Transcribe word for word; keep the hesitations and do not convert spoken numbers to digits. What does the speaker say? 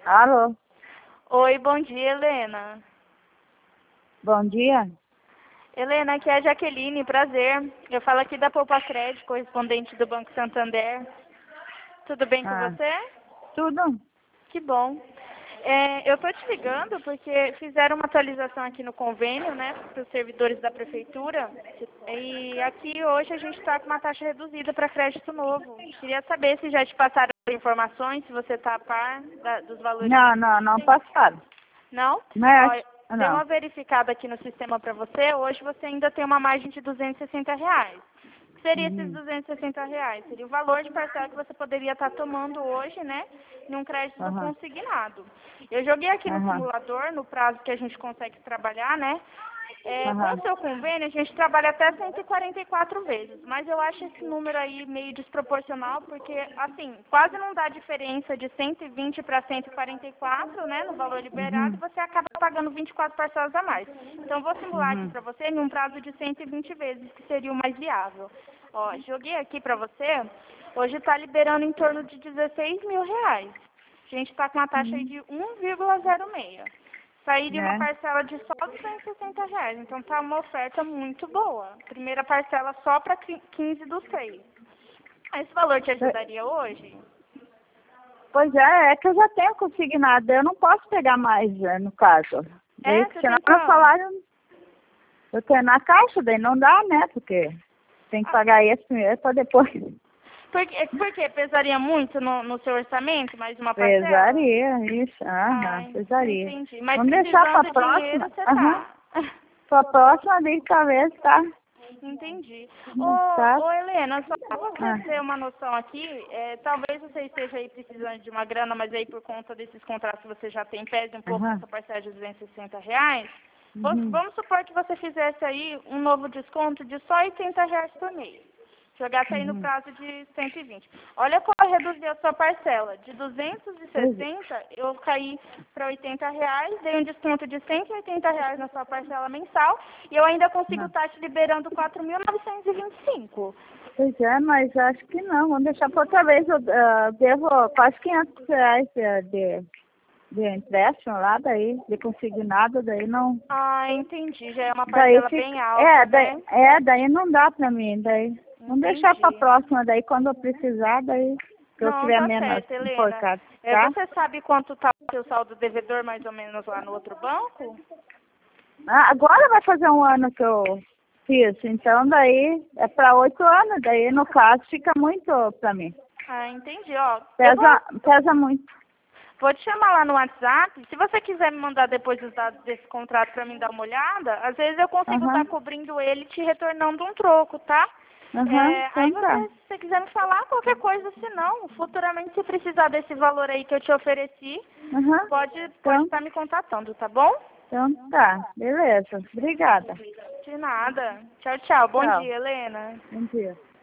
Alô, Oi, bom dia, Helena. bom dia. Helena, aqui é a Jaqueline, prazer. Eu falo aqui da Poupa Crédito, correspondente do Banco Santander. Tudo bem com Ah, você? tudo? Que bom. É, eu estou te ligando porque fizeram uma atualização aqui no convênio, né, para os servidores da prefeitura. E aqui hoje a gente está com uma taxa reduzida para crédito novo. Queria saber se já te passaram as informações, se você está a par da- dos valores que Não, não, não existem. passaram. Não? Mas, Ó, dei não. uma verificada aqui no sistema para você. Hoje você ainda tem uma margem de duzentos e sessenta reais. O que seria esses Uhum. duzentos e sessenta reais? Seria o valor de parcela que você poderia estar tomando hoje, né? Em um crédito Aham, consignado. Eu joguei aqui no aham, simulador, no prazo que a gente consegue trabalhar, né? É, com o aham. seu convênio, a gente trabalha até cento e quarenta e quatro vezes, mas eu acho esse número aí meio desproporcional, porque, assim, quase não dá diferença de cento e vinte para cento e quarenta e quatro, né, no valor liberado, e Uhum, você acaba pagando vinte e quatro parcelas a mais. Então, vou simular aqui uhum. para você em um prazo de cento e vinte vezes, que seria o mais viável. Ó, joguei aqui para você, hoje está liberando em torno de dezesseis mil reais. A gente está com uma taxa aí Uhum. de um vírgula zero seis. Sairia uma É. parcela de só duzentos e sessenta reais. Então tá uma oferta muito boa. Primeira parcela só para quinze do seis. Esse valor te ajudaria hoje? Pois é, é que eu já tenho consignado, eu não posso pegar mais, é, no caso. Daí, É, você porque tem meu quanto? salário, eu tenho na caixa, daí não dá, né? Porque tem que Ah, pagar esse primeiro para depois. por, que, por quê? Pesaria muito no, no seu orçamento mais uma parcela? Pesaria, isso, aham, Ai, pesaria. entendi. Mas Vamos deixar para precisando a de próxima, dinheiro, você aham. tá. Para a próxima vez, talvez, tá? Entendi. Tá? Ô, ô Helena, só para você Ah, ter uma noção aqui, é, talvez você esteja aí precisando de uma grana, mas aí por conta desses contratos que você já tem, pese um pouco aham. nessa parcela de duzentos e sessenta reais. Vamos, Uhum. vamos supor que você fizesse aí um novo desconto de só oitenta reais por mês. Jogasse aí no Uhum. prazo de cento e vinte. Olha como eu reduzi a sua parcela. De duzentos e Pois é. sessenta eu caí para oitenta reais, dei um desconto de cento e oitenta reais na sua parcela mensal e eu ainda consigo Não. estar te liberando quatro mil novecentos e vinte e cinco. Pois é, mas acho que não. Vamos deixar para outra vez. Eu ah, devo quase quinhentos reais de, de, de empréstimo lá, daí, de consignado, daí não. Ah, entendi. Já é uma Daí parcela fica. bem É, alta, daí, né? é, daí não dá para mim. Daí. Vamos deixar para a Entendi. próxima, daí quando eu precisar, daí que eu Não, tiver tá menos certo, Helena. enforcado, É, tá? você sabe quanto está o seu saldo devedor mais ou menos lá no outro banco? Ah, agora vai fazer um ano que eu fiz, então daí é para oito anos, daí no caso fica muito para mim. Ah, entendi. Ó, eu vou Pesa, pesa muito. Vou te chamar lá no WhatsApp. Se você quiser me mandar depois os dados desse contrato para mim dar uma olhada, às vezes eu consigo estar Aham, cobrindo ele e te retornando um troco, tá? aham, É, aí então você, tá. se você quiser me falar qualquer coisa, se não, futuramente se precisar desse valor aí que eu te ofereci, Aham, pode pode então, estar me contatando, tá bom? então tá. Beleza. Obrigada. De nada. Tchau, tchau. Bom Tchau. dia, Helena. Bom dia.